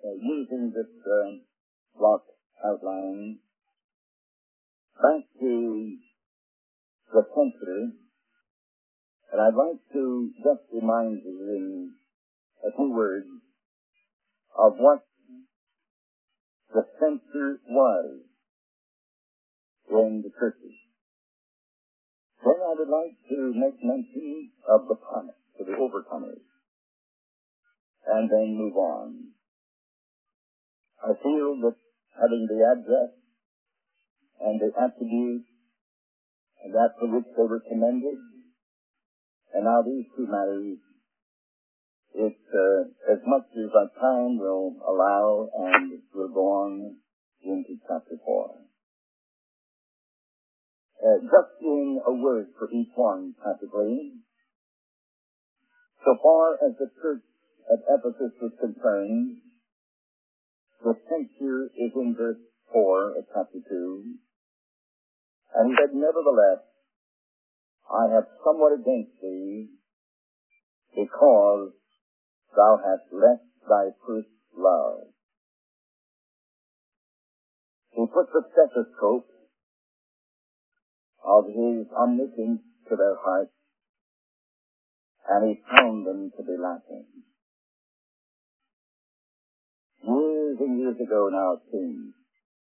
using this block outline back to the censor, and I'd like to just remind you in a few words of what the censor was in the churches. Then I would like to make mention of the promise to the overcomers, and then move on. I feel that having the address and the attributes and that for which they were commended, and now these two matters, it's as much as our time will allow, and we'll go on into chapter 4. Just in a word for each one, practically, so far as the church at Ephesus was concerned, the censure is in verse 4 of chapter 2, and he said, nevertheless, I have somewhat against thee, because thou hast left thy first love. He put the stethoscope of his omniscience to their hearts, and he found them to be lacking. Years and years ago now, it seems,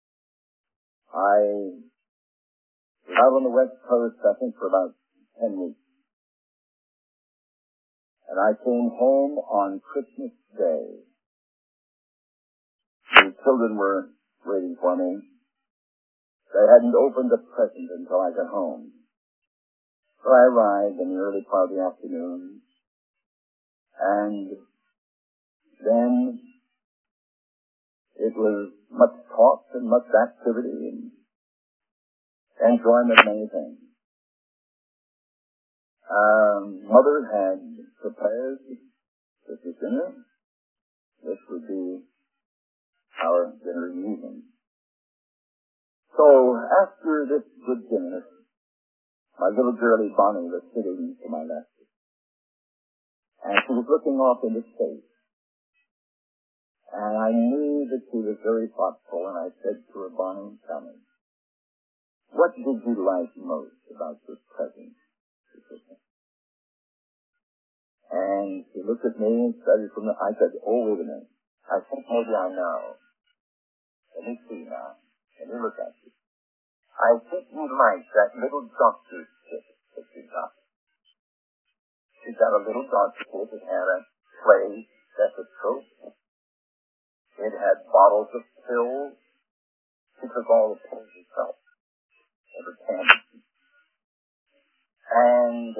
I was out on the West Coast, I think, for about 10 weeks. And I came home on Christmas Day. The children were waiting for me. They hadn't opened a present until I got home. So I arrived in the early part of the afternoon, and then it was much talk and much activity and enjoyment of many things. Mother had prepared Christmas dinner. This would be our dinner in the evening. So after this good dinner, my little girlie Bonnie was sitting to my left, and she was looking off into space. And I knew that she was very thoughtful, and I said to her, Bonnie, tell me, what did you like most about this present? And she looked at me and studied from the, I said, oh, wait a minute. I think maybe I know. Let me see now. Let me look at you. I think you like that little doctor's kit that she got. She got a little doctor's kit that had a clay stethoscope. It had bottles of pills. She took all the pills herself. Every can. And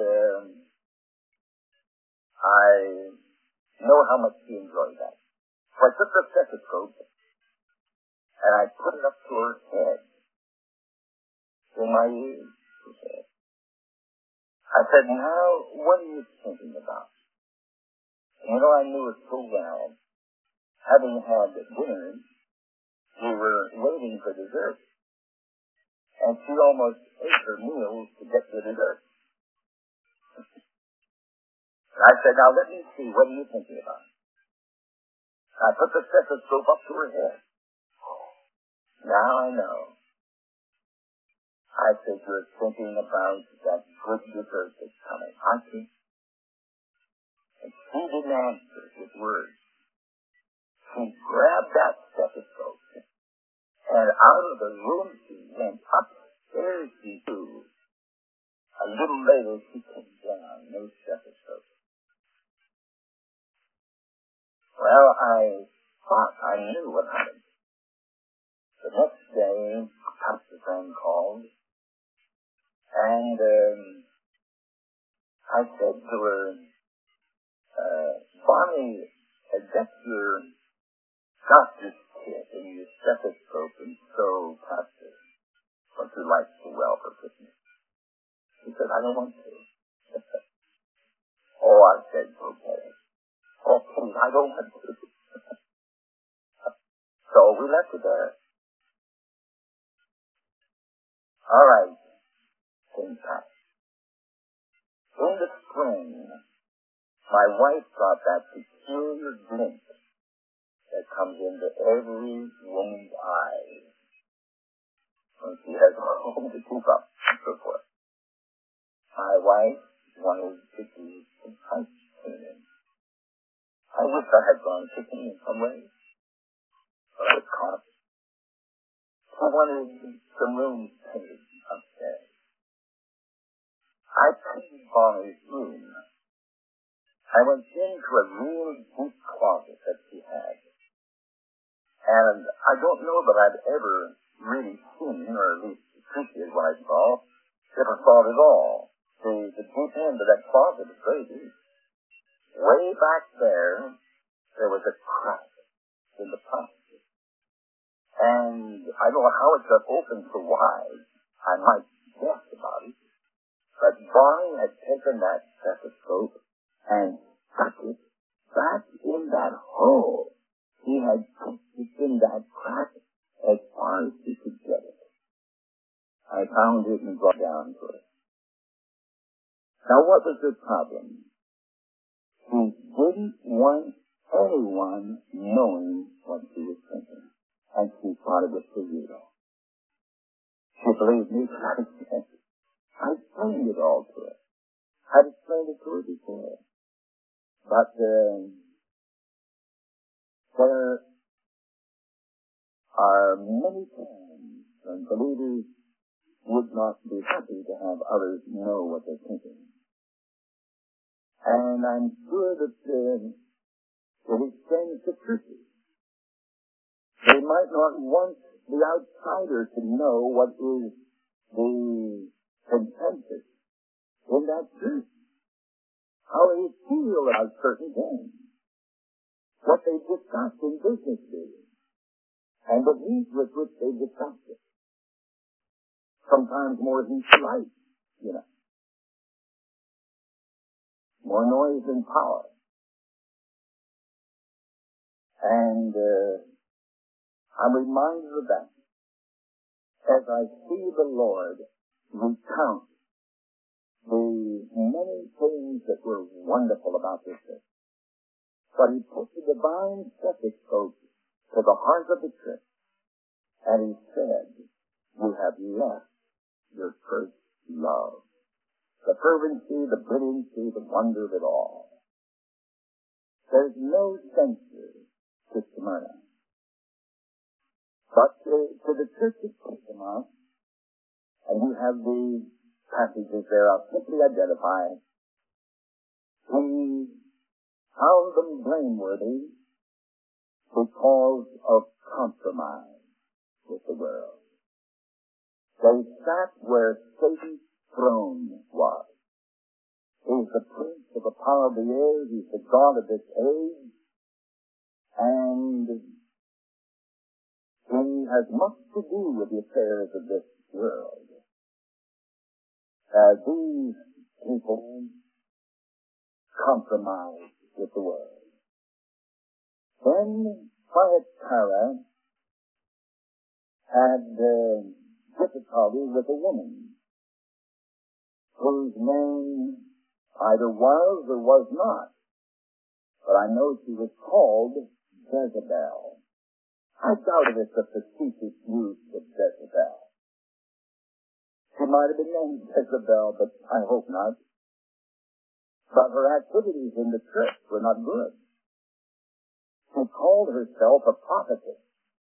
I know how much she enjoyed that. So I took the stethoscope and I put it up to her head. In my ears, she said. I said, now, what are you thinking about? And I knew it so well. Having had dinner, we were waiting for dessert. And she almost ate her meals to get the dessert. And I said, now let me see, what are you thinking about? I put the stethoscope up to her head. Now I know. I said, you're thinking about that good dessert that's coming, aren't you? And she didn't answer with words. She grabbed that stethoscope, and out of the room she went. Upstairs she flew. A little later she came down, no stethoscope. Well, I thought I knew what happened. The next day, Pastor friend called, and I said to her, Bonnie, that's your doctor's kit and your stethoscope, and so, Pastor, what you like so well for Christmas? She said, I don't want to. Oh, I said, okay. Oh, please, I don't want to. So we left it there. All right, came back. In the spring, my wife got that peculiar glint that comes into every woman's eyes when she has a home to keep up and so forth. My wife wanted to do some house cleaning. I wish I had gone fishing in some ways, but I was caught. I wanted some rooms painted upstairs. I painted Bonnie's room. I went into a real deep closet that she had. And I don't know that I'd ever really seen, or at least appreciated what I saw, if I saw it at all. The deep end of that closet is very deep. Way back there was a crack in the plastic. And I don't know how it got open so wide. I might guess about it. But Bonnie had taken that stethoscope and stuck it back in that hole. He had put it in that crack as far as he could get it. I found it and brought down to it. Now, what was the problem? She didn't want anyone knowing what she was thinking, and she thought it was for real. She believed me when I said, I explained it all to her. I'd explained it to her before. But there are many times when believers would not be happy to have others know what they're thinking. And I'm sure that it extends to churches. They might not want the outsider to know what is the consensus in that church. How they feel about certain things. What they discuss in business meetings. And the heat with which they discuss it. Sometimes more heat than light, you know. More noise than power. And I'm reminded of that as I see the Lord recount the many things that were wonderful about this church. But he put the divine stethoscope to the heart of the church, and he said, you have left your first love. The fervency, the brilliancy, the wonder of it all. There's no censure to Smyrna. But to the church of Pergamos, and you have the passages there, I'll simply identify. He found them blameworthy because of compromise with the world. They sat where Satan's throne was. He's the prince of the power of the air. He's the god of this age. And he has much to do with the affairs of this world. These people compromise with the world. Then Thyatira had difficulty with a woman whose name either was or was not. But I know she was called Jezebel. I doubt if it's a facetious use of Jezebel. She might have been named Jezebel, but I hope not. But her activities in the church were not good. She called herself a prophetess.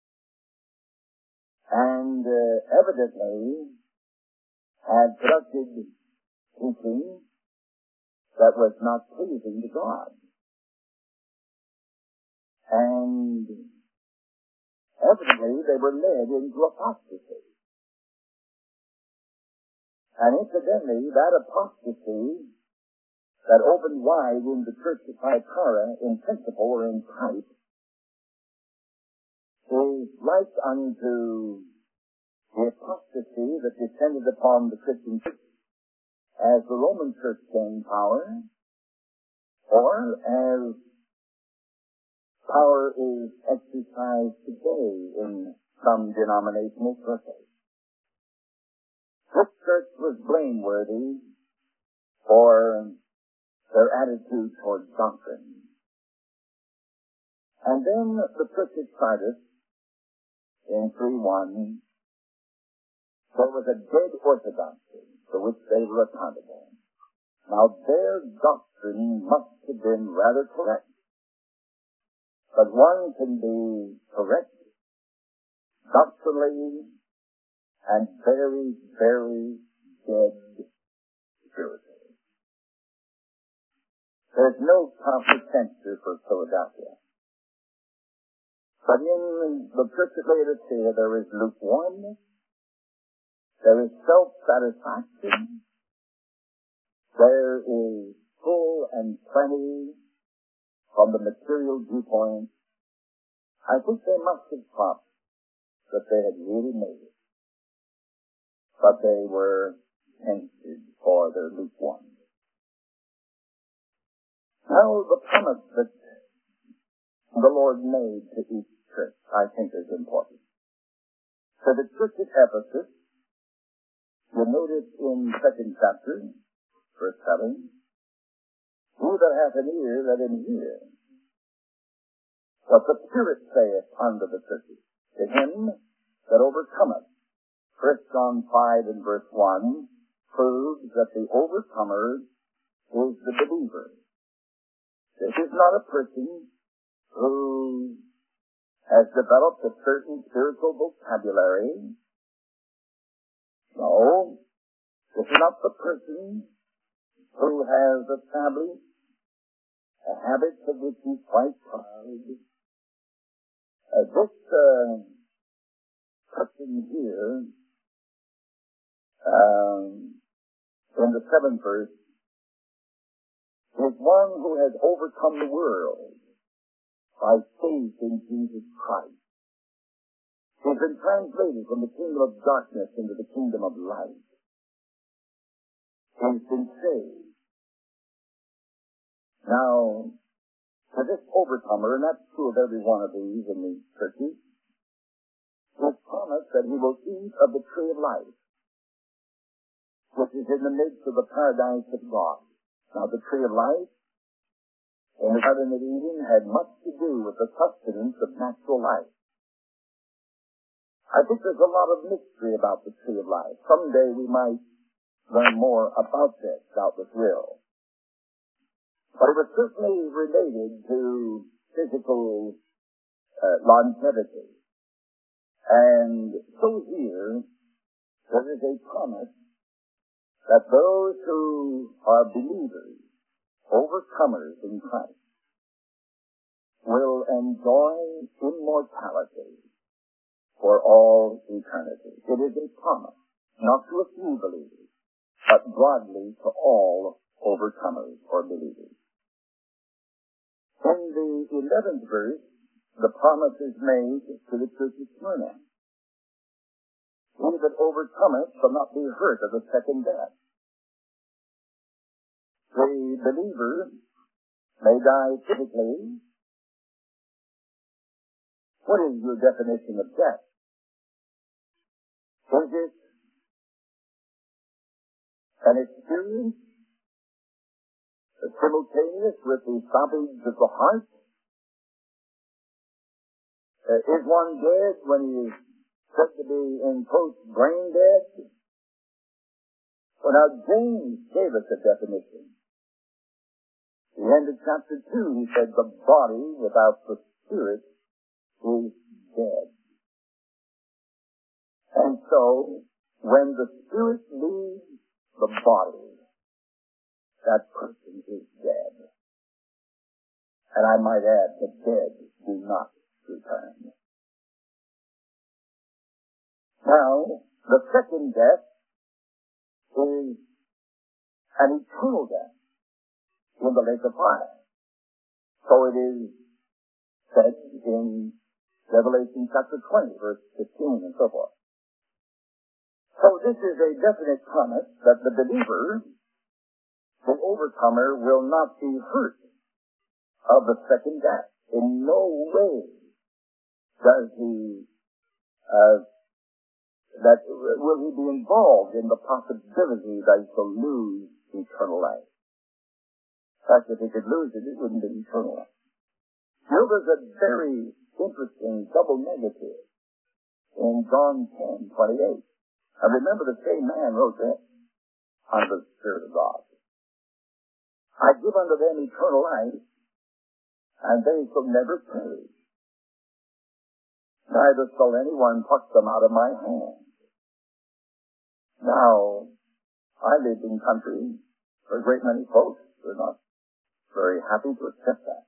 And evidently had conducted teaching that was not pleasing to God. And evidently they were led into apostasy. And incidentally, that apostasy that opened wide in the church of Thyatira in principle or in type is like unto the apostasy that descended upon the Christian church as the Roman church gained power, or as power is exercised today in some denominational circles. This church was blameworthy for their attitude toward doctrine. And then the church of Sardis, in 3:1, there was a dead orthodoxy for which they were accountable. Now, their doctrine must have been rather correct. But one can be correct doctrinally and very, very dead spiritually. There's no proper censor for Philadelphia. But in the church of Laodicea, there is lukewarmness, there is self-satisfaction, there is full and plenty from the material viewpoint. I think they must have thought that they had really made it, but they were censored for their lukewarmness. Now, the promise that the Lord made to each church, I think, is important. So the church at Ephesus, you notice in 2nd chapter, verse 7, "Who that hath an ear, let him hear what the Spirit saith unto the churches. To him that overcometh." 1 John 5 and verse 1 proves that the overcomer is the believer. This is not a person who has developed a certain spiritual vocabulary. No, this is not the person who has established a habit of which he's quite proud. This person here, in the 7th verse, is one who has overcome the world by faith in Jesus Christ. He's been translated from the kingdom of darkness into the kingdom of light. He's been saved. Now, for this overcomer, and that's true of every one of these in these churches, is promised that he will eat of the tree of life, which is in the midst of the paradise of God. Now, the tree of life in the Garden of Eden had much to do with the sustenance of natural life. I think there's a lot of mystery about the tree of life. Someday we might learn more about this, doubtless will. But it was certainly related to physical longevity. And so here, there is a promise that those who are believers, overcomers in Christ, will enjoy immortality for all eternity. It is a promise, not to a few believers, but broadly to all overcomers or believers. In the 11th verse, the promise is made to the church of Smyrna. He that overcometh shall not be hurt of the second death. The believer may die physically. What is your definition of death? Is it an experience simultaneous with the stoppage of the heart? Is one dead when he is said to be in post-brain dead? Well, now, James gave us a definition. At the end of chapter 2, he said, the body without the spirit is dead. And so, when the spirit leaves the body, that person is dead. And I might add, the dead do not return. Now, the second death is an eternal death in the lake of fire. So it is said in Revelation chapter 20, verse 15 and so forth. So this is a definite promise that the believer, the overcomer, will not be hurt of the second death. In no way does he, will he be involved in the possibility that he shall lose eternal life. In fact, if he could lose it, it wouldn't be eternal life. Here was a very interesting double negative in John 10:28. And remember, the same man wrote this under the Spirit of God. I give unto them eternal life, and they shall never perish. Neither shall anyone pluck them out of my hand. Now, I lived in country where a great many folks were not very happy to accept that.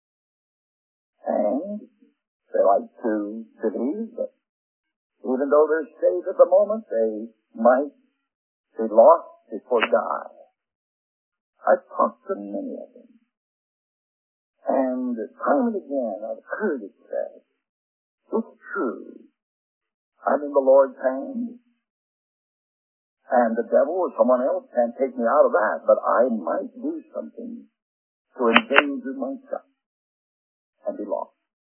And they like to believe that even though they're saved at the moment, they might be lost before God. I've talked to many of them. And time and again I've heard it said, it's true. I'm in the Lord's hand, and the devil or someone else can't take me out of that, but I might do something to endanger myself and be lost.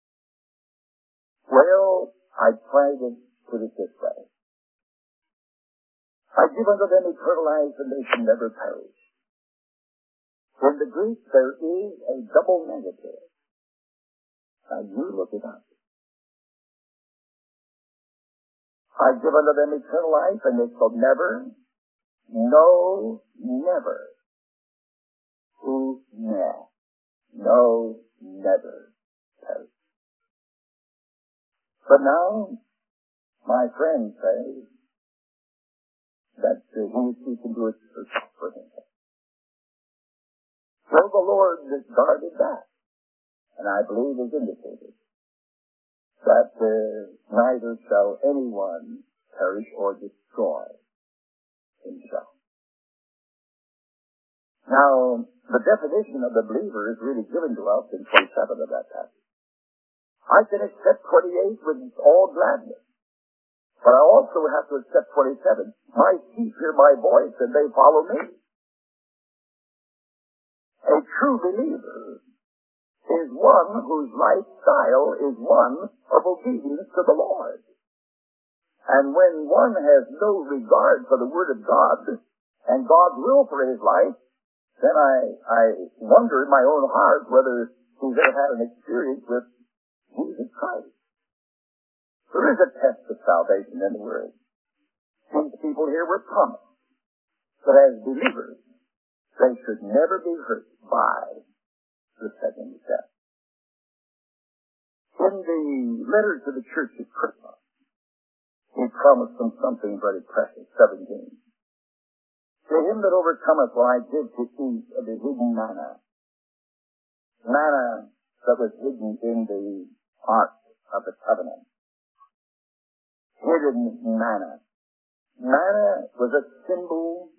Well, I try to put it this way. I give unto them eternal life, and they shall never perish. In the Greek, there is a double negative. Now, you look it up. I give unto them eternal life, and they shall never, no, never, no, never perish. But now, my friend says that he can do it for himself. So the Lord discarded that, and I believe is indicated that neither shall anyone perish or destroy himself. Now, the definition of the believer is really given to us in 27 of that passage. I can accept 28 with all gladness, but I also have to accept 27. My sheep hear my voice, and they follow me. A true believer is one whose lifestyle is one of obedience to the Lord. And when one has no regard for the Word of God and God's will for his life, then I wonder in my own heart whether he's ever had an experience with Jesus Christ. There is a test of salvation in the Word. These people here were promised that as believers, they should never be hurt by the second step. In the letter to the church at Christmas, he promised them something very precious, 17. To him that overcometh will I give to eat of the hidden manna. Manna that was hidden in the ark of the covenant. Hidden manna. Manna was a symbol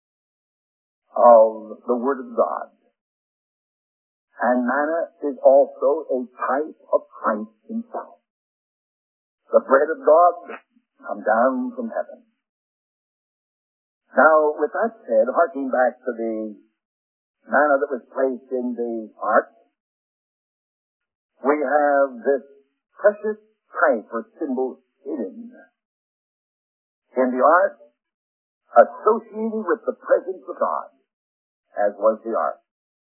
of the Word of God. And manna is also a type of Christ himself. The bread of God come down from heaven. Now, with that said, harking back to the manna that was placed in the ark, we have this precious type or symbol hidden in the ark, associated with the presence of God, as was the ark.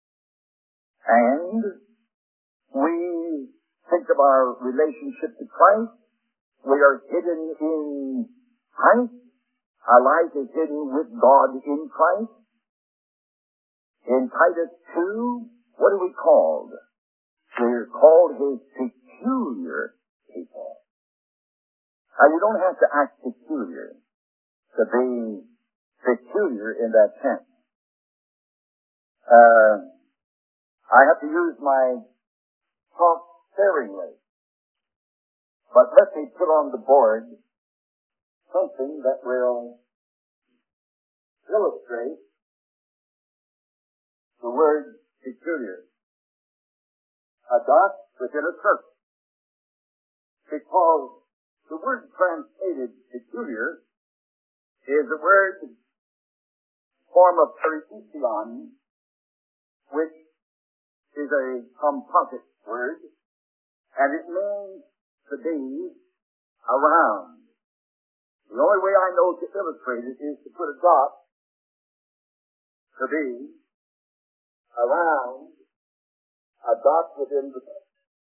And we think of our relationship to Christ. We are hidden in Christ. Our life is hidden with God in Christ. In Titus 2, what are we called? We're called his peculiar people. Now, you don't have to act peculiar to be peculiar in that sense. I have to use my talk sparingly, but let me put on the board something that will illustrate the word peculiar. A dot within a circle. Because the word translated peculiar is a word form of peritheon, which is a composite word, and it means to be around. The only way I know to illustrate it is to put a dot to be around, a dot within the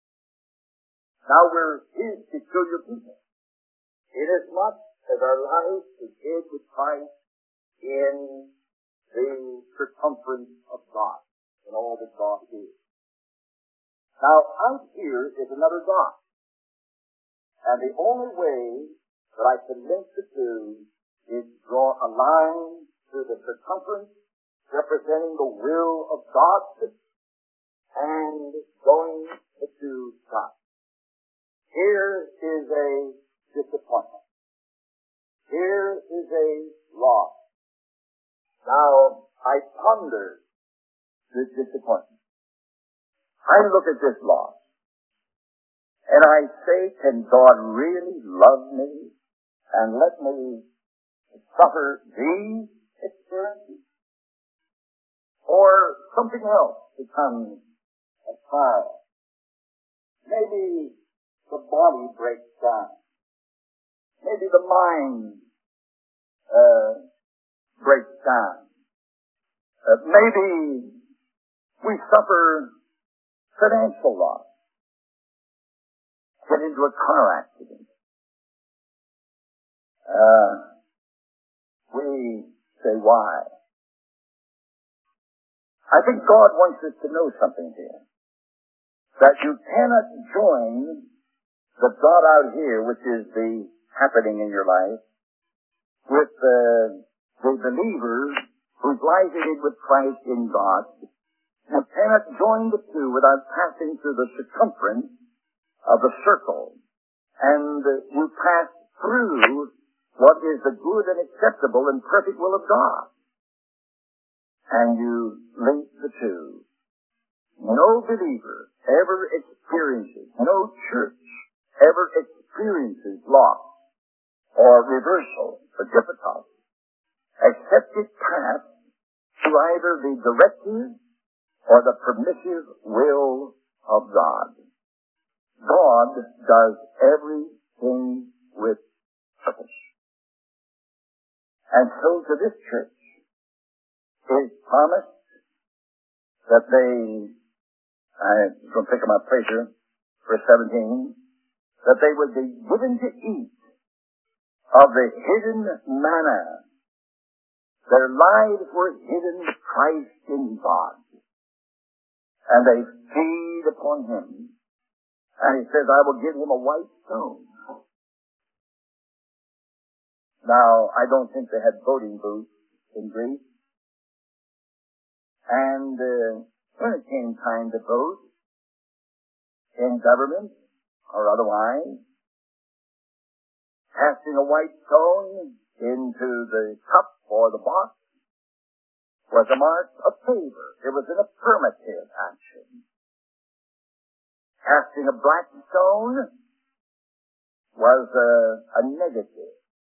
Now we're His peculiar people, inasmuch as our life is hid with Christ in the circumference of God, in all that God is. Now, out here is another God. And the only way that I can link the two is draw a line through the circumference representing the will of God and going to God. Here is a disappointment. Here is a loss. Now, I ponder this disappointment. I look at this loss, and I say, can God really love me and let me suffer these experiences? Or something else becomes a trial. Maybe the body breaks down. Maybe the mind breaks down. Maybe we suffer financial loss. Get into a car accident. We say, why? I think God wants us to know something here. That you cannot join the God out here, which is the happening in your life, with the believer whose life is hid with Christ in God. You cannot join the two without passing through the circumference of the circle. And you pass through what is the good and acceptable and perfect will of God. And you link the two. No believer ever experiences, no church ever experiences loss or reversal or difficulty, except it pass through either the directive or the permissive will of God. God does everything with purpose. And so to this church is promised that they, I'm going to pick up my place here, verse 17, that they would be given to eat of the hidden manna. Their lives were hidden with Christ in God. And they feed upon Him. And He says, I will give him a white stone. Now, I don't think they had voting booths in Greece. And when it came time to vote, in government or otherwise, casting a white stone into the cup or the box was a mark of favor. It was an affirmative action. Casting a black stone was a negative.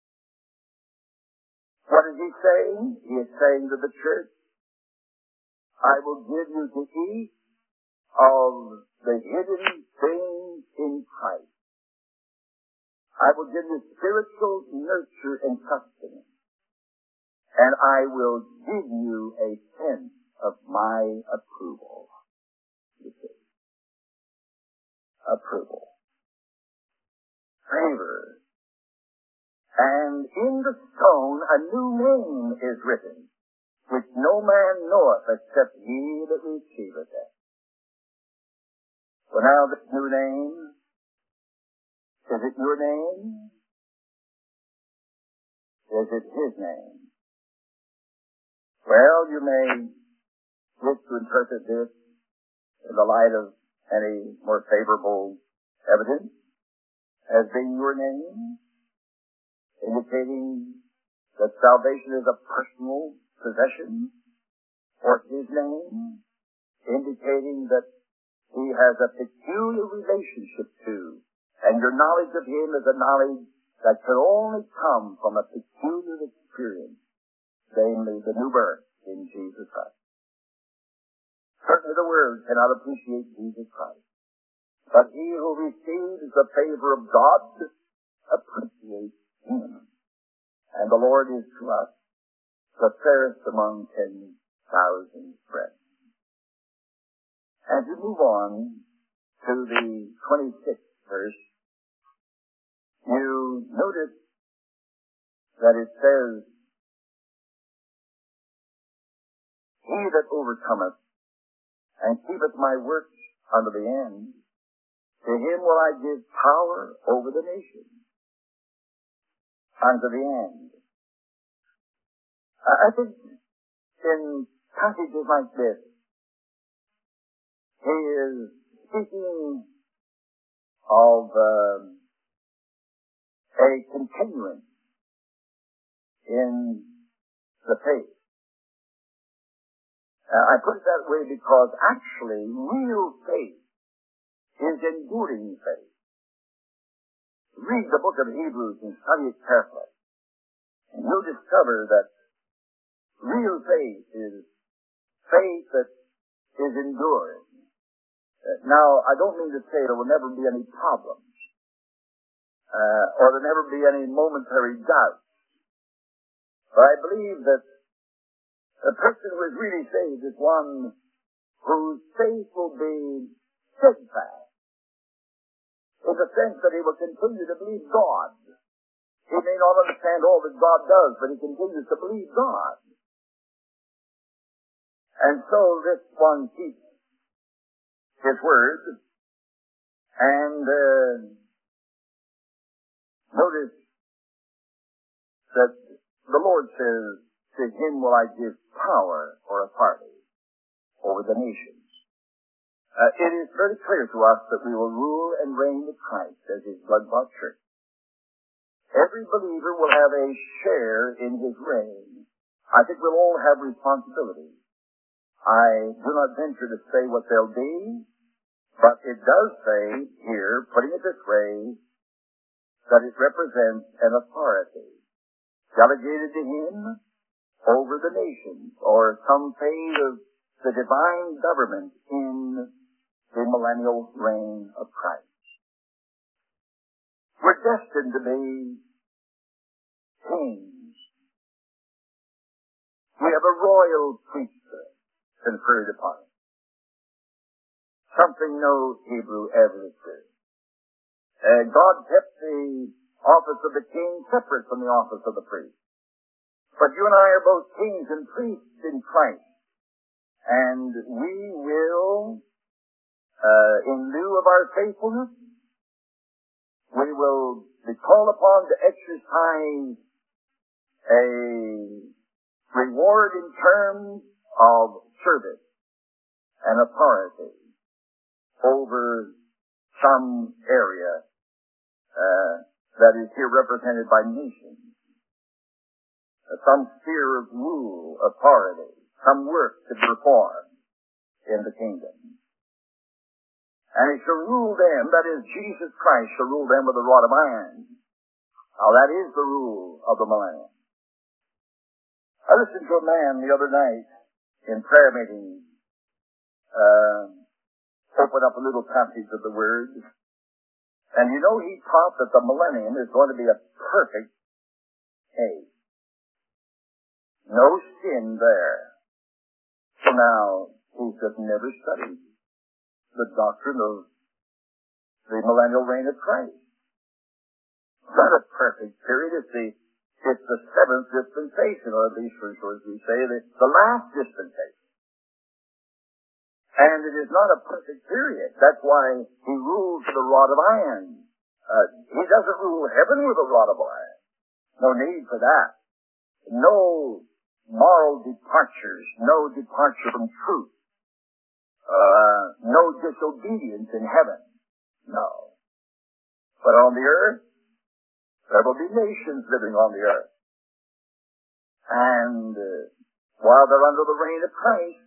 What is He saying? He is saying to the church, I will give you to eat of the hidden things in Christ. I will give you spiritual nurture and sustenance. And I will give you a sense of my approval. You see. Approval. Favor. And in the stone a new name is written, which no man knoweth except he that receiveth it. So now this new name, is it your name? Is it His name? Well, you may wish to interpret this in the light of any more favorable evidence as being your name, indicating that salvation is a personal possession, or His name, indicating that He has a peculiar relationship to, and your knowledge of Him is a knowledge that can only come from a peculiar experience, namely the new birth in Jesus Christ. Certainly the world cannot appreciate Jesus Christ, but he who receives the favor of God appreciates Him. And the Lord is to us the fairest among 10,000 friends. As we move on to the 26th verse, you notice that it says, "He that overcometh and keepeth my works unto the end, to him will I give power over the nations." Unto the end. I think in passages like this, he is speaking of a continuance in the faith. I put it that way because actually real faith is enduring faith. Read the book of Hebrews and study it carefully, and you'll discover that real faith is faith that is enduring. Now, I don't mean to say there will never be any problems, or there never be any momentary doubts, but I believe that a person who is really saved is one whose faith will be steadfast, in the sense that he will continue to believe God. He may not understand all that God does, but he continues to believe God. And so this one keeps his word, and notice that the Lord says, "To him will I give power or authority over the nations." It is very clear to us that we will rule and reign with Christ as his blood-bought church. Every believer will have a share in his reign. I think we'll all have responsibilities. I do not venture to say what they'll be, but it does say here, putting it this way, that it represents an authority delegated to him over the nations, or some phase of the divine government in the millennial reign of Christ. We're destined to be kings. We have a royal priesthood conferred upon us. Something no Hebrew ever did. God kept the office of the king separate from the office of the priest. But you and I are both kings and priests in Christ. And we will, in lieu of our faithfulness, we will be called upon to exercise a reward in terms of service and authority over some area that is here represented by nations, some sphere of rule, authority, some work to perform in the kingdom. And he shall rule them, that is, Jesus Christ shall rule them with a rod of iron. Now that is the rule of the millennium. I listened to a man the other night in prayer meeting open up a little passage of the Word, and you know he taught that the millennium is going to be a perfect age. No sin there. So now, he's just never studied the doctrine of the millennial reign of Christ. It's not a perfect period. It's the seventh dispensation, or at least for as we say, the last dispensation. And it is not a perfect period. That's why he rules with a rod of iron. He doesn't rule heaven with a rod of iron. No need for that. No moral departures, no departure from truth, no disobedience in heaven. No. But on the earth, there will be nations living on the earth. And while they're under the reign of Christ,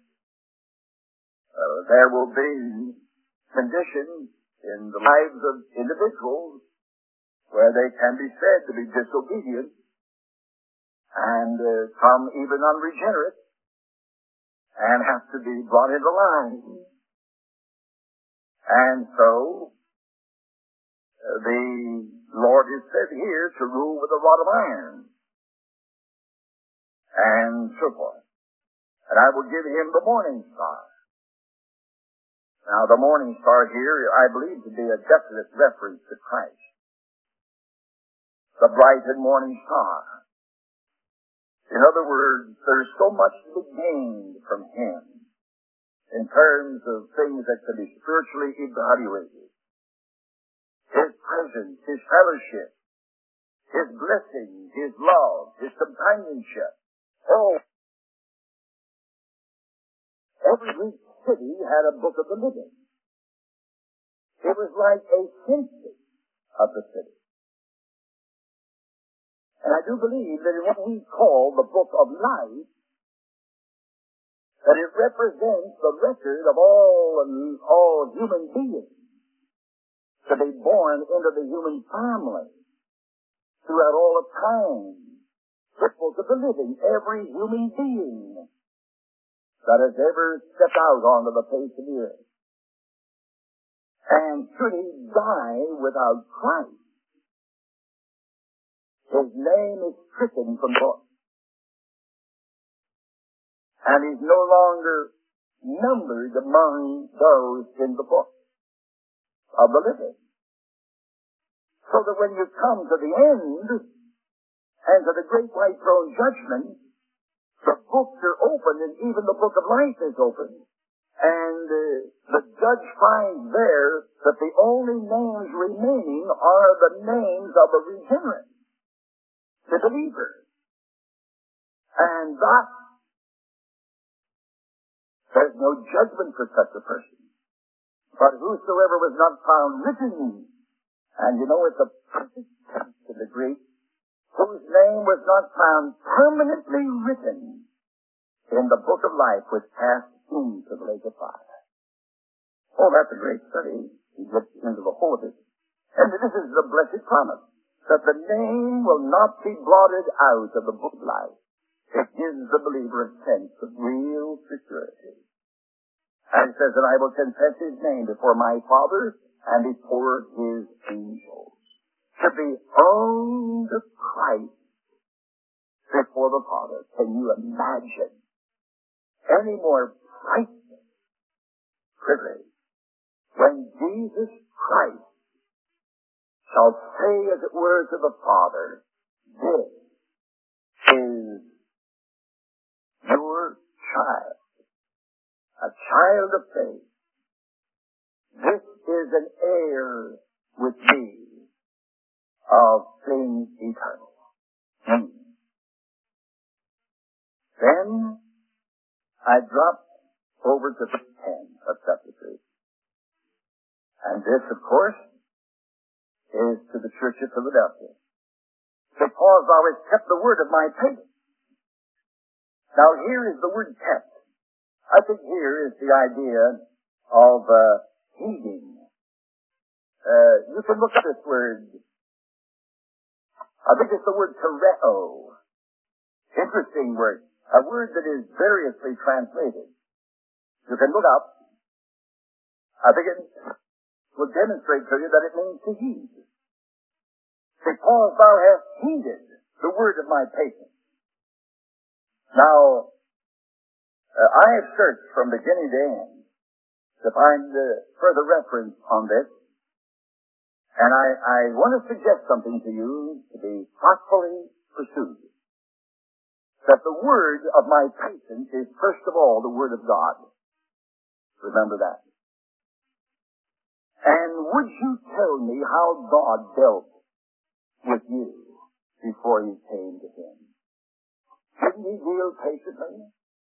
there will be conditions in the lives of individuals where they can be said to be disobedient and some even unregenerate and have to be brought into line. And so the Lord is said here to rule with a rod of iron and so forth. And I will give him the morning star. Now, the morning star here, I believe to be a definite reference to Christ. The bright and morning star. In other words, there's so much to be gained from Him in terms of things that can be spiritually evaluated. His presence, His fellowship, His blessing, His love, His companionship. Oh, every Greek city had a book of the living. It was like a census of the city. And I do believe that in what we call the book of life, that it represents the record of all human beings to be born into the human family throughout all of time. The book of the living, every human being that has ever stepped out onto the face of the earth. And should he die without Christ, his name is stricken from the book. And he's no longer numbered among those in the book of the living. So that when you come to the end, and to the great white throne judgment, the books are opened, and even the book of life is opened. And the judge finds there that the only names remaining are the names of the regenerate, the believer. And thus, there's no judgment for such a person. But whosoever was not found written, and you know it's a perfect tense in the Greek, whose name was not found permanently written in the book of life, was cast into the lake of fire. Oh, that's a great study. He gets into the whole of it. And this is the blessed promise, that the name will not be blotted out of the book of life. It gives the believer a sense of real security. And it says that I will confess his name before my Father and before his angels. To be owned of Christ before the Father. Can you imagine any more priceless privilege when Jesus Christ shall say, as it were, to the Father, this is your child, a child of faith. This is an heir with me of things eternal. Then I dropped over to verse 10 of chapter 3. And this, of course, is to the church of Philadelphia. Because thou hast kept the word of my faith. Now here is the word kept. I think here is the idea of heeding. You can look at this word. I think it's the word tereo. Interesting word. A word that is variously translated. You can look up. I think it will demonstrate to you that it means to heed. Because thou hast heeded the word of my patience. Now, I have searched from beginning to end to find further reference on this. And I want to suggest something to you to be thoughtfully pursued. That the word of my patience is first of all the word of God. Remember that. And would you tell me how God dealt with you before you came to Him? Didn't He deal patiently?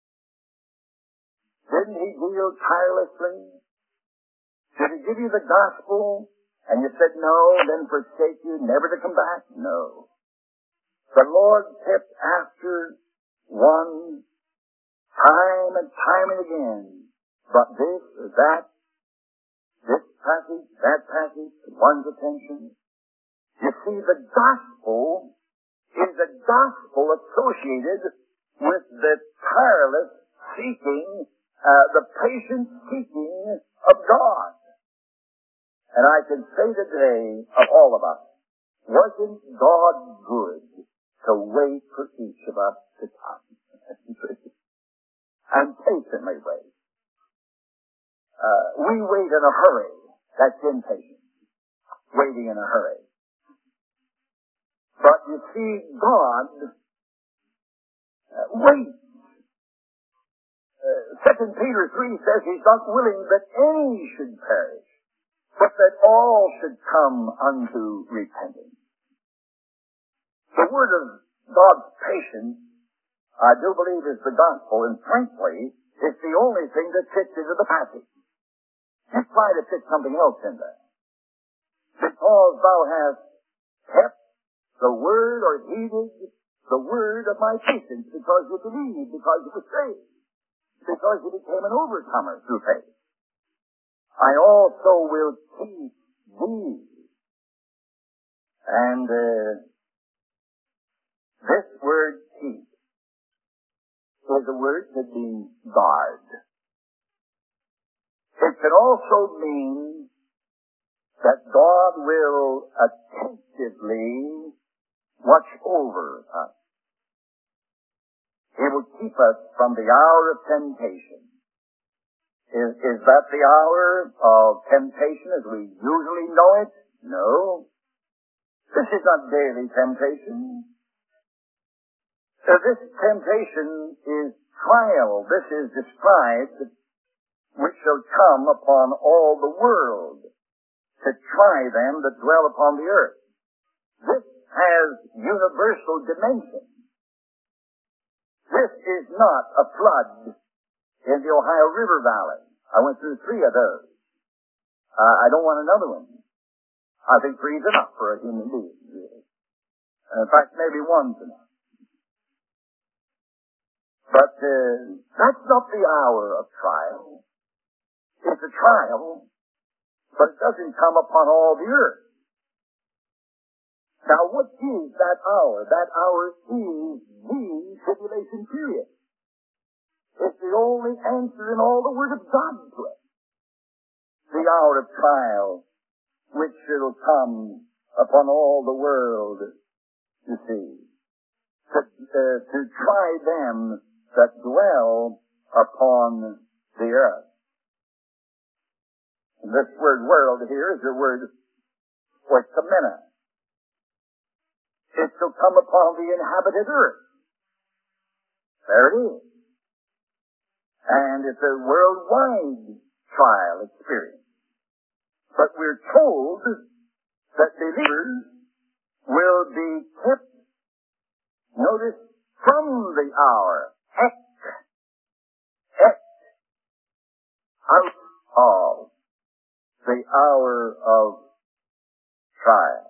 Didn't He deal tirelessly? Did He give you the gospel and you said no, then forsake you, never to come back? No. The Lord kept after one time and time and again. But this or that, this passage, that passage, one's attention. You see, the gospel is a gospel associated with the tireless seeking, the patient seeking of God. And I can say today, of all of us, wasn't God good to wait for each of us to come? And patiently wait. We wait in a hurry. That's impatience. Waiting in a hurry. But you see, God waits. 2 Peter 3 says He's not willing that any should perish, but that all should come unto repentance. The word of God's patience, I do believe, is the gospel, and frankly, it's the only thing that fits into the passage. You try to fit something else in there. Because thou hast kept the word or heeded the word of my patience, because you believed, because you were saved, because you became an overcomer through faith. I also will keep thee. And this word keep is a word that means guard. It can also mean that God will attentively watch over us. He will keep us from the hour of temptation. Is that the hour of temptation as we usually know it? No. This is not daily temptation. This temptation is trial. This is described, which shall come upon all the world to try them that dwell upon the earth. This has universal dimension. This is not a flood in the Ohio River Valley. I went through 3 of those. I don't want another one. I think 3 is enough for a human being, really. In fact, maybe 1's enough. But that's not the hour of trial. It's a trial, but it doesn't come upon all the earth. Now, what is that hour? That hour is the tribulation period. It's the only answer in all the Word of God to it. The hour of trial, which shall come upon all the world, you see, to try them that dwell upon the earth. And this word world here is the word oikomena. It shall come upon the inhabited earth. There it is. And it's a worldwide trial experience. But we're told that believers will be kept, notice, from the hour, out of the hour of trial.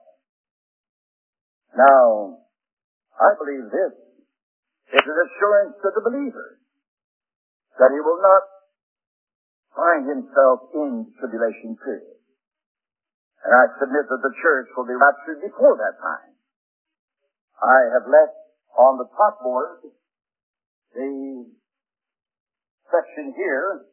Now, I believe this is an assurance to the believer that he will not find himself in tribulation period. And I submit that the church will be raptured before that time. I have left on the top board the section here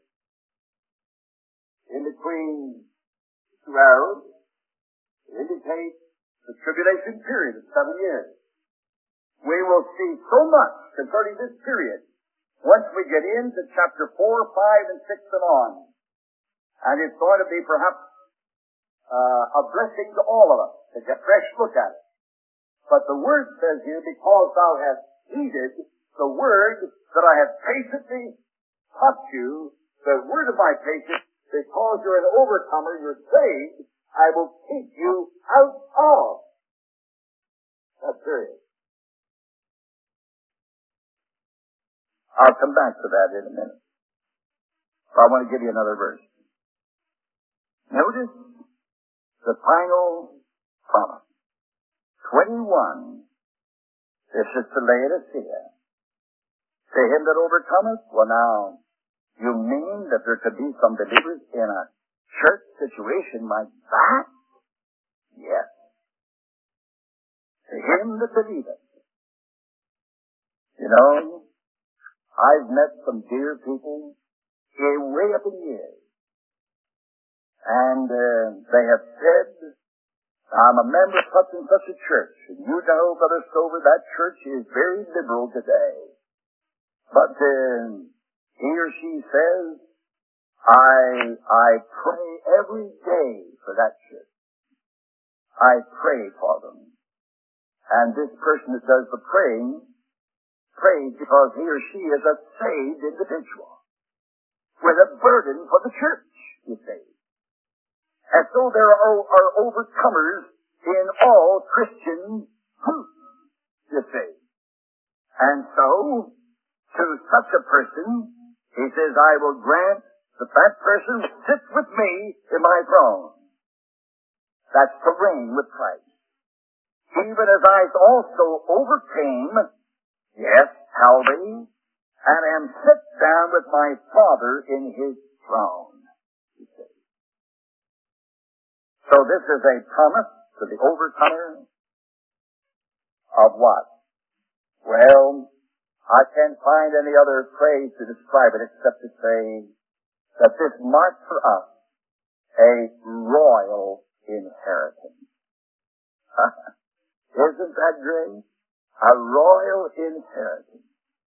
in between 2 arrows to indicate the tribulation period of 7 years. We will see so much concerning this period once we get into chapter 4, 5, and 6 and on. And it's going to be perhaps a blessing to all of us to get a fresh look at it. But the word says here, because thou hast heeded the word that I have patiently taught you, the word of my patience, because you're an overcomer, you're saved, I will keep you out of that period. I'll come back to that in a minute. I want to give you another verse. Notice the final promise. 21. This is to Laodicea. To him that overcometh, well now, you mean that there could be some believers in a church situation like that? Yes. To him that believeth. You know, I've met some dear people way up in years. And they have said, I'm a member of such and such a church. And you know, Brother Stover, that church is very liberal today. But he or she says, I pray every day for that church. I pray for them. And this person that does the praying prays because he or she is a saved individual with a burden for the church, you see. And so there are overcomers in all Christian groups, you see. And so, to such a person, he says, I will grant that person sits with me in my throne. That's to reign with Christ. Even as I also overcame, yes, Calvary, and am set down with my Father in his throne. You see. So this is a promise to the overcomer of what? Well, I can't find any other phrase to describe it except to say that this marks for us a royal inheritance. Isn't that great? A royal inheritance.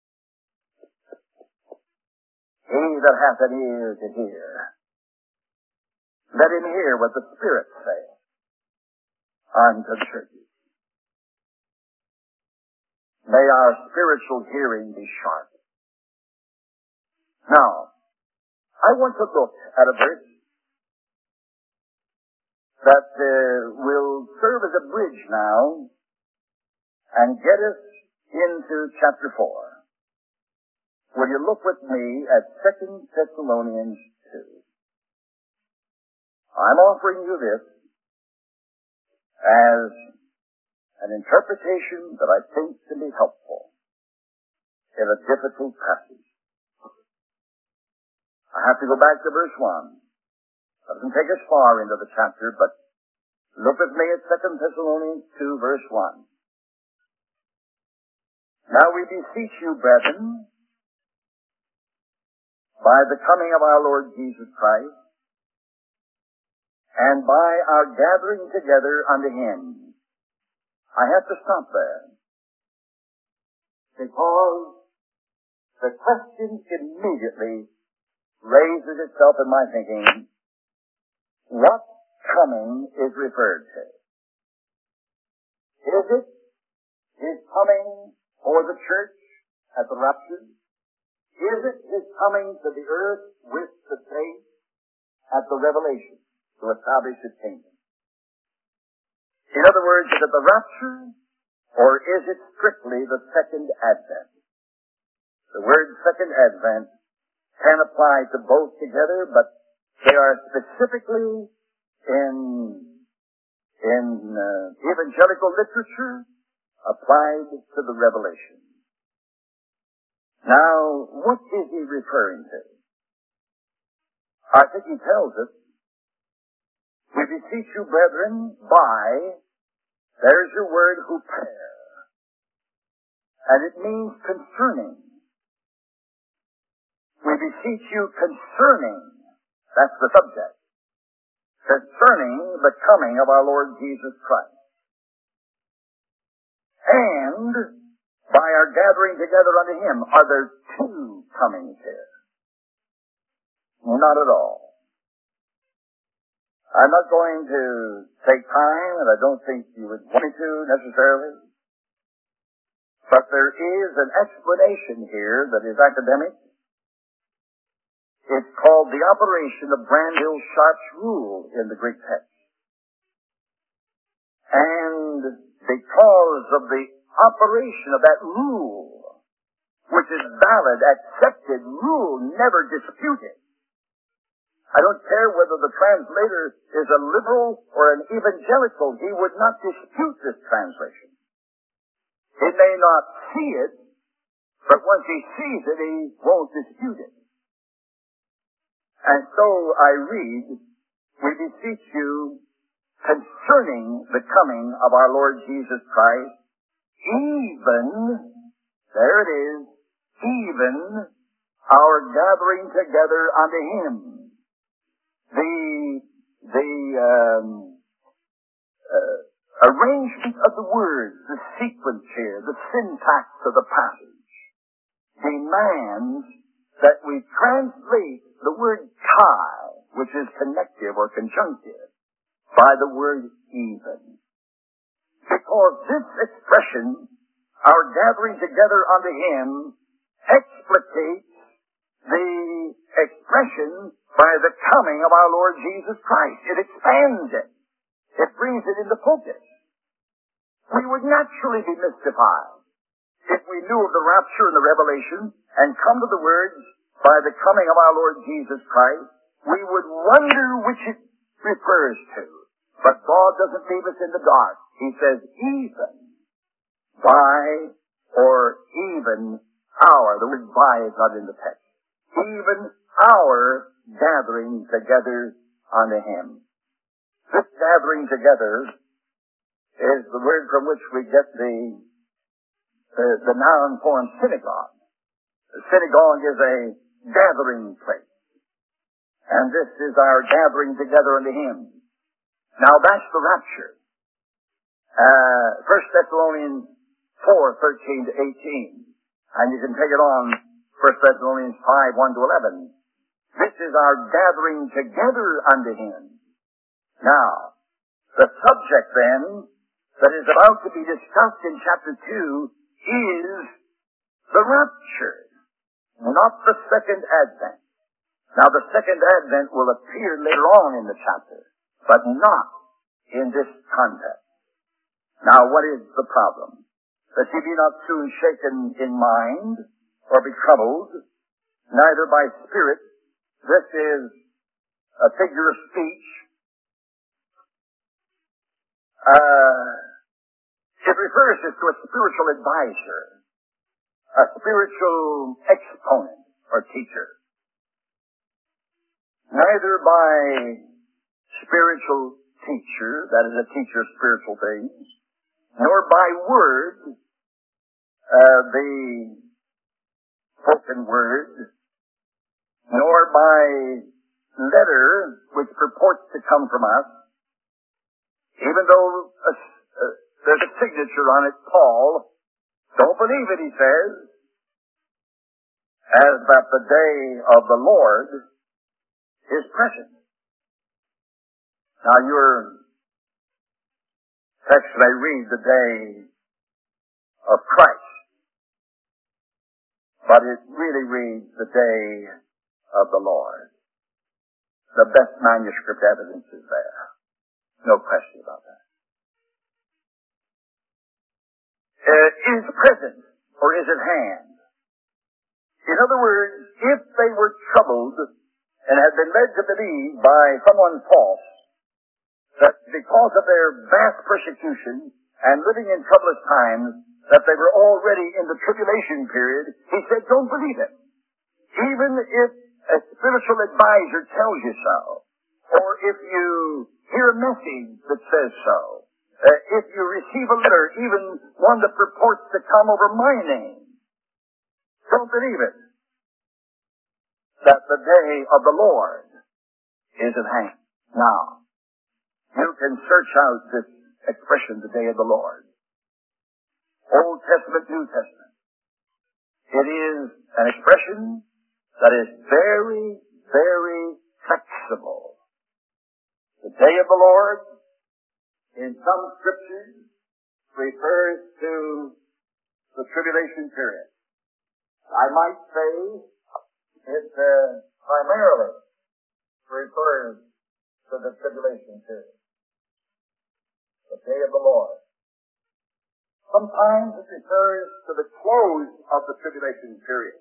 He that hath an ear to hear, let him hear what the Spirit saith unto the churches. May our spiritual hearing be sharp. Now, I want to look at a verse that will serve as a bridge now and get us into chapter 4. Will you look with me at 2 Thessalonians 2? I'm offering you this as an interpretation that I think can be helpful in a difficult passage. I have to go back to verse 1. It doesn't take us far into the chapter, but look with me at 2 Thessalonians 2, verse 1. Now we beseech you, brethren, by the coming of our Lord Jesus Christ, and by our gathering together unto him. I have to stop there, because the question immediately raises itself in my thinking, what coming is referred to? Is it his coming for the church at the rapture? Is it his coming to the earth with the saints at the revelation to establish his kingdom? In other words, is it the rapture, or is it strictly the second advent? The word second advent can apply to both together, but they are specifically in evangelical literature applied to the revelation. Now, what is he referring to? I think he tells us, we beseech you, brethren, by, there's your word, huper, and it means concerning. We beseech you concerning, that's the subject, concerning the coming of our Lord Jesus Christ. And by our gathering together unto him. Are there two comings here? Not at all. I'm not going to take time, and I don't think you would want me to necessarily. But there is an explanation here that is academic. It's called the operation of Brandhill-Sharp's rule in the Greek text. And because of the operation of that rule, which is valid, accepted rule, never disputed. I don't care whether the translator is a liberal or an evangelical, he would not dispute this translation. He may not see it, but once he sees it, he won't dispute it. And so I read, we beseech you concerning the coming of our Lord Jesus Christ, even, there it is, even our gathering together unto him. The arrangement of the words, the sequence here, the syntax of the passage, demands that we translate the word tie, which is connective or conjunctive, by the word even. Because this expression, our gathering together unto him, explicates the expression by the coming of our Lord Jesus Christ. It expands it. It brings it into focus. We would naturally be mystified if we knew of the rapture and the revelation and come to the words, by the coming of our Lord Jesus Christ. We would wonder which it refers to. But God doesn't leave us in the dark. He says, even by or even our. The word by is not in the text. Even our gathering together unto him. This gathering together is the word from which we get the noun form synagogue. The synagogue is a gathering place. And this is our gathering together unto him. Now that's the rapture. 1 Thessalonians 4:13 to 18. And you can take it on 1 Thessalonians 5:1 to 11. This is our gathering together unto him. Now, the subject then that is about to be discussed in chapter 2 is the rapture, not the second advent. Now, the second advent will appear later on in the chapter, but not in this context. Now, what is the problem? That ye be not soon shaken in mind, or be troubled, neither by spirit. This is a figure of speech. It refers to a spiritual advisor, a spiritual exponent or teacher. Neither by spiritual teacher, that is a teacher of spiritual things, nor by word, the spoken word, nor by letter which purports to come from us, even though there's a signature on it, Paul. Don't believe it, he says, as that the day of the Lord is present. Now your text may read the day of Christ, but it really reads the day of the Lord. The best manuscript evidence is there. No question about that. Is present, or is at hand. In other words, if they were troubled and had been led to believe by someone false that because of their vast persecution and living in troublous times, that they were already in the tribulation period, he said, don't believe it. Even if a spiritual advisor tells you so, or if you hear a message that says so, if you receive a letter, even one that purports to come over my name, don't believe it. That the day of the Lord is at hand. Now, you can search out this expression, the day of the Lord. Old Testament, New Testament. It is an expression that is very, very flexible. The day of the Lord, in some scriptures, refers to the tribulation period. I might say it primarily refers to the tribulation period. The day of the Lord. Sometimes it refers to the close of the tribulation period.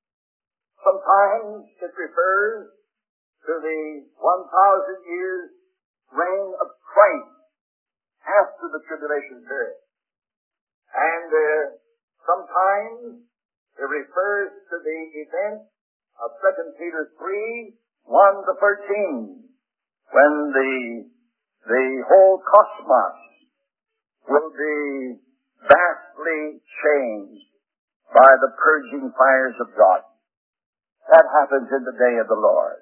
Sometimes it refers to the 1,000 years reign of Christ after the tribulation period. And sometimes it refers to the event of 2 Peter 3:1 to 13, when the whole cosmos will be vastly changed by the purging fires of God. That happens in the day of the Lord.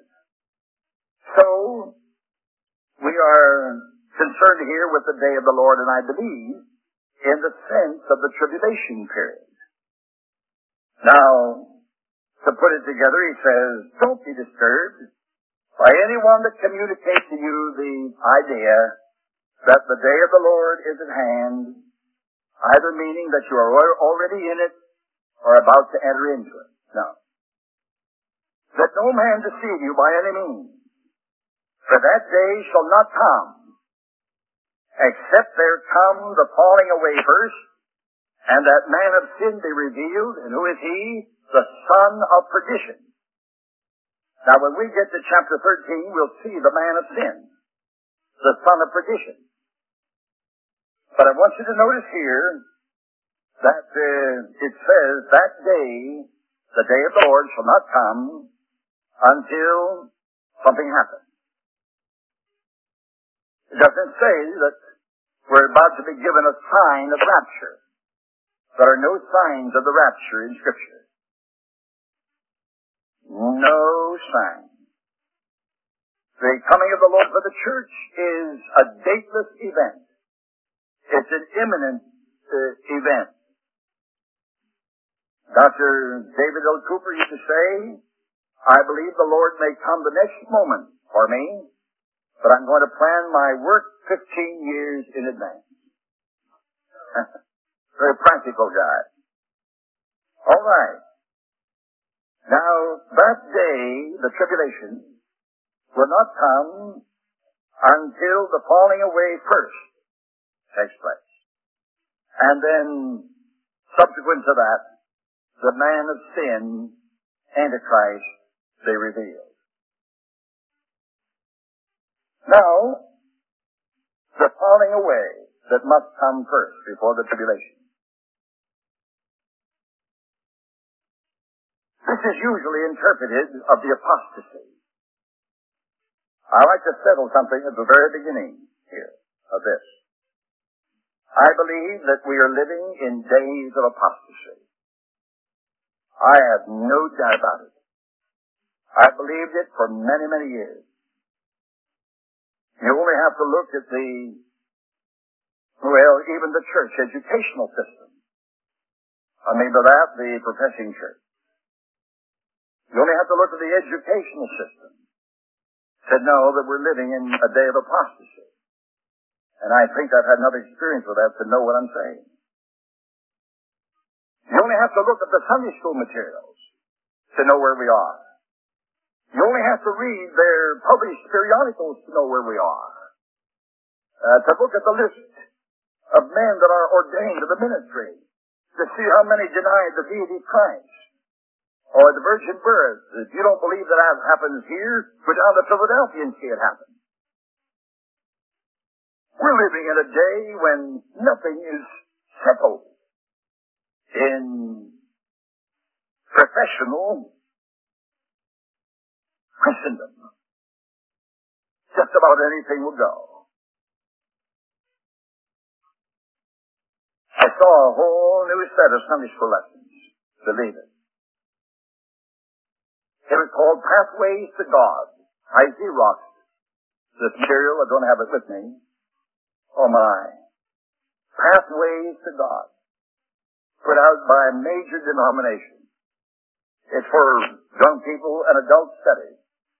So, we are concerned here with the day of the Lord, and I believe in the sense of the tribulation period. Now, To put it together, he says, don't be disturbed by anyone that communicates to you the idea that the day of the Lord is at hand, either meaning that you are already in it or about to enter into it. No. Let no man deceive you by any means, for that day shall not come, except there come the falling away first, and that man of sin be revealed. And who is he? The son of perdition. Now when we get to chapter 13, we'll see the man of sin, the son of perdition. But I want you to notice here that it says that day, the day of the Lord shall not come until something happens. It doesn't say that we're about to be given a sign of rapture. There are no signs of the rapture in Scripture. No sign. The coming of the Lord for the church is a dateless event. It's an imminent event. Dr. David L. Cooper used to say, I believe the Lord may come the next moment for me, but I'm going to plan my work 15 years in advance. Very practical guy. All right. Now, that day, the tribulation, will not come until the falling away first takes place. And then, subsequent to that, the man of sin, Antichrist, be revealed. Now, the falling away that must come first before the tribulation. This is usually interpreted of the apostasy. I like to settle something at the very beginning here of this. I believe that we are living in days of apostasy. I have no doubt about it. I believed it for many, many years. You only have to look at even the church educational system. I mean by that, the professing church. You only have to look at the educational system to know that we're living in a day of apostasy. And I think I've had enough experience with that to know what I'm saying. You only have to look at the Sunday school materials to know where we are. You only have to read their published periodicals to know where we are. To look at the list of men that are ordained to the ministry, to see how many deny the deity of Christ. Or the virgin birth. If you don't believe that happens here, go down to Philadelphia and see it happen. We're living in a day when nothing is settled in professional Christendom. Just about anything will go. I saw a whole new set of Sunday school lessons. Believe it. It was called Pathways to God. I Xeroxed this material. I don't have it with me. Oh my. Pathways to God. Put out by a major denomination. It's for young people and adult study.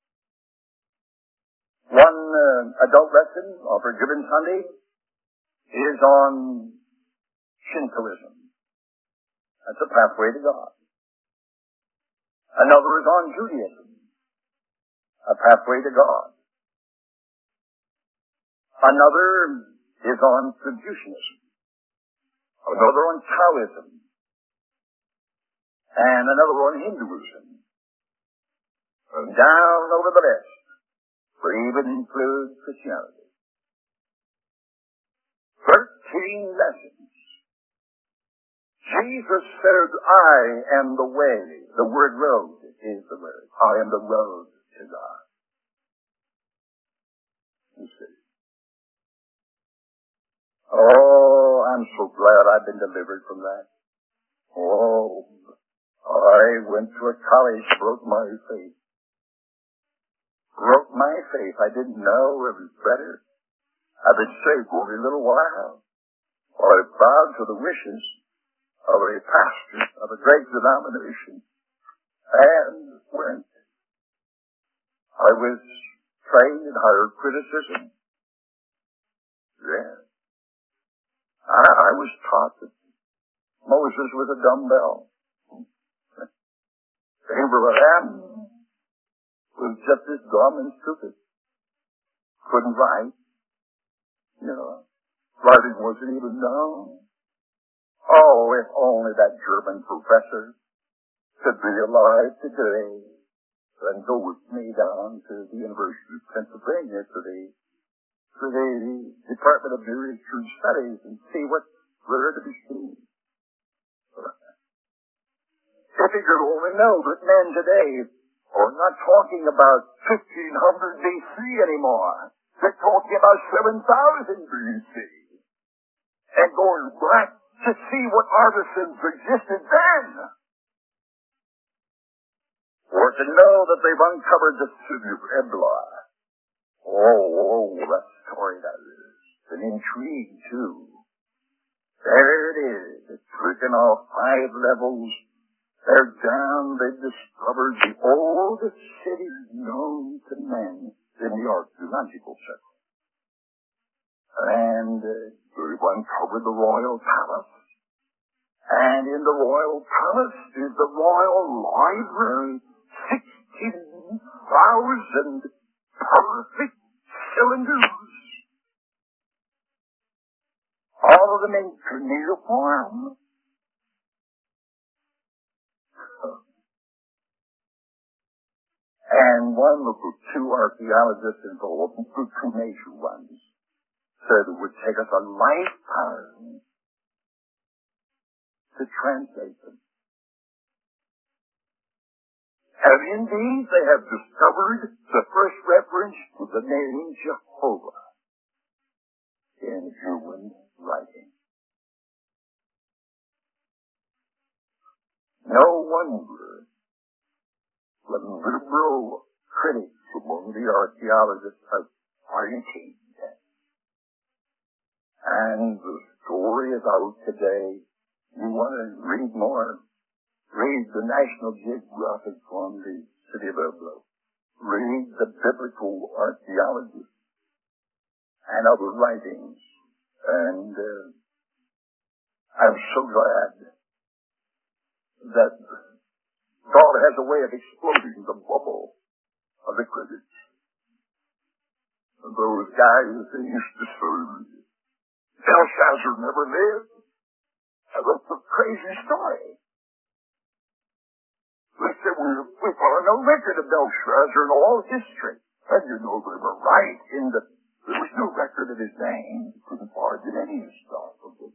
One adult lesson offered given Sunday is on Shintoism. That's a pathway to God. Another is on Judaism, a pathway to God. Another is on Confucianism. Another on Taoism. And another on Hinduism. And down over the list, for even include Christianity. 13 lessons. Jesus said, I am the way. The word road is the word. I am the road to God. You see. Oh, I'm so glad I've been delivered from that. Oh, I went to a college, broke my faith. Broke my faith. I didn't know it was better. I've been saved for a little while. While I bowed to the wishes of a pastor of a great denomination. And when I was trained in higher criticism, yeah, I was taught that Moses was a dumbbell. Abraham was just as dumb and stupid. Couldn't write. Writing wasn't even known. Oh, if only that German professor could be alive today and go with me down to the University of Pennsylvania to the Department of Near Eastern Studies and see what's there to be seen. If he could only know that men today are not talking about 1500 BC anymore. They're talking about 7000 BC. And going back to see what artisans existed then. Or to know that they've uncovered the city of Ebla. Oh, that story that is. An intrigue, too. There it is. It's taken off 5 levels. They're down. They've discovered the oldest city known to men in the archaeological circle. And they've uncovered the royal palace. And in the royal palace is the royal library. 16,000 perfect cylinders. All of them in cuneiform. And one of the 2 archaeologists involved, the 2 major ones, said it would take us a lifetime to translate them. And indeed, they have discovered the first reference to the name Jehovah in human writing. No wonder when liberal critics among the archaeologists have fighting. And the story is out today. You want to read more? Read the National Geographic on the city of Ebla. Read the biblical archaeologists and other writings. And I'm so glad that God has a way of exploding the bubble of the critics. Those guys that used to say, Belshazzar never lived. That's a crazy story. They said, we found no record of Belshazzar in all history. And they were right in that there was no record of his name. He couldn't find in any historical book.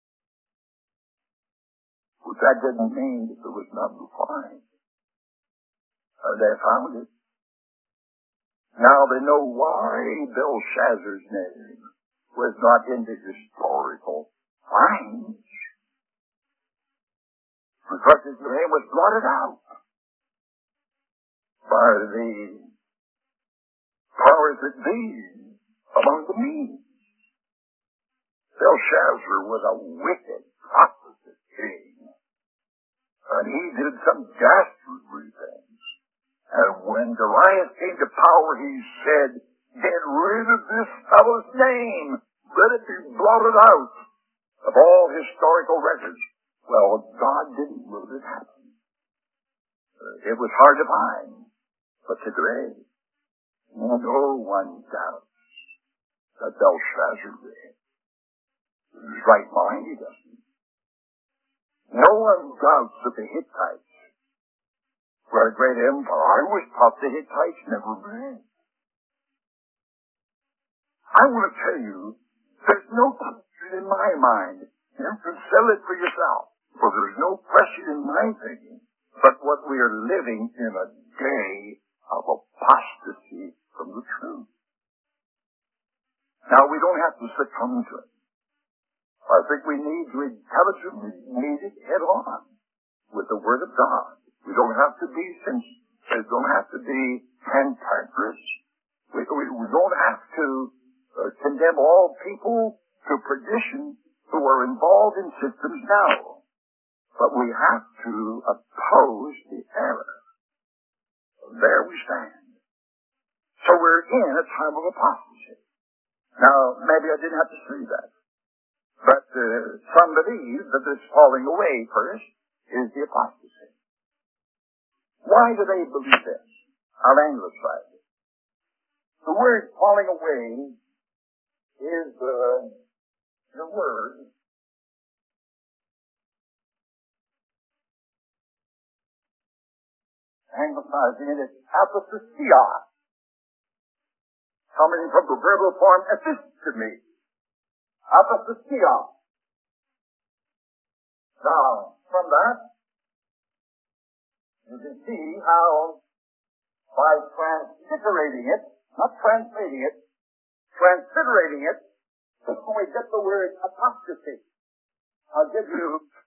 But that didn't mean that there was none to find. They found it. Now they know why Belshazzar's name was not in the historical finds. Because his name was blotted out by the powers that be among the Medes. Belshazzar was a wicked, profligate king. And he did some dastardly things. And when Darius came to power, he said, get rid of this fellow's name. Let it be blotted out of all historical records. Well, God didn't let it happen. It was hard to find. But today, no one doubts that Belshazzar did. In his right mind, he doesn't. No one doubts that the Hittites were a great empire. I was taught the Hittites never lived. I want to tell you, there's no question in my mind. You can sell it for yourself. For there's no question in my thinking. But what we are living in a day of apostasy from the truth. Now, we don't have to succumb to it. I think we need to intelligently meet it head on with the Word of God. We don't have to be we don't have to be cantankerous. We don't have to condemn all people to perdition who are involved in systems now. But we have to oppose the error there we stand. So we're in a time of apostasy. Now, maybe I didn't have to say that. But some believe that this falling away first is the apostasy. Why do they believe this? I'll anglicize it. The word falling away is the word anglicizing it is apostasia, coming from the verbal form episteme. Apostasia. Now, from that, you can see how by transliterating it, not translating it, transliterating it, we get the word apostasy. I'll give you